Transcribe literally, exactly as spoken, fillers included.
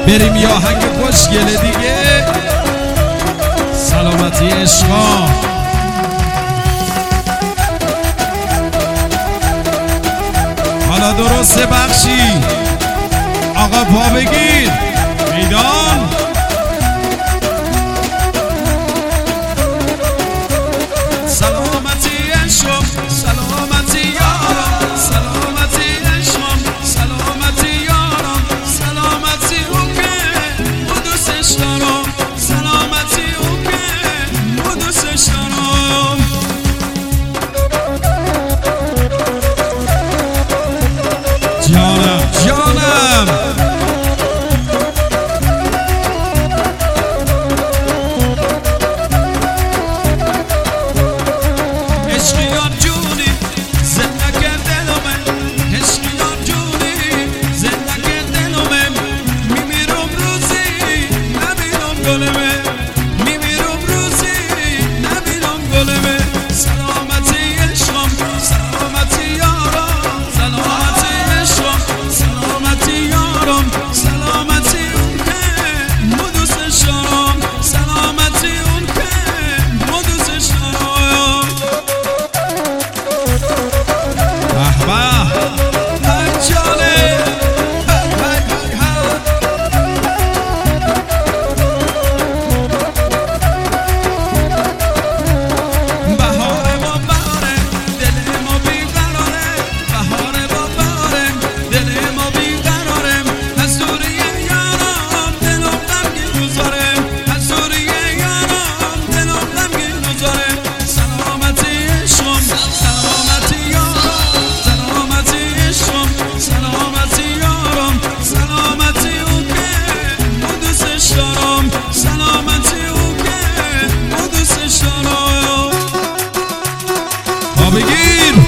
بریم یا هنگ خوشگله دیگه. سلامتی عشقا حالا درسته بخشی آقا پا بگیر میدان. سلامتی عشقم سلامتی یارم سلامتی عشقم سلامتی یارم سلامتی اون که او دوستش دارم سلامتی اون که او دوستش دارم. جانم جانم عشقیان جونی زندگی دلومه عشقیان جونی زندگی دلومه میمیرم روزی نبینم گلمه میمیرم روزی نبینم گلمه. سلامتی عشقم سلامتی یارم سلامتی عشقم سلامتی یارم سلامتی اون که مو دوستش دارم سلامتی اون که مو دوستش دارم. به به ای جانه بهاره با بهاره دل ما بیقراره بهاره با بهاره دل ما بیقراره از دوری یارم دلم غمگین گذاره از دوری یارم دلم غمگین گذاره. سلامتی عشقم سلامتی یارم سلامتی عشقم سلامتی یارم سلامتی اون که او دوستش دارم سلامتی اون که او دوستش دارم. پا بگیر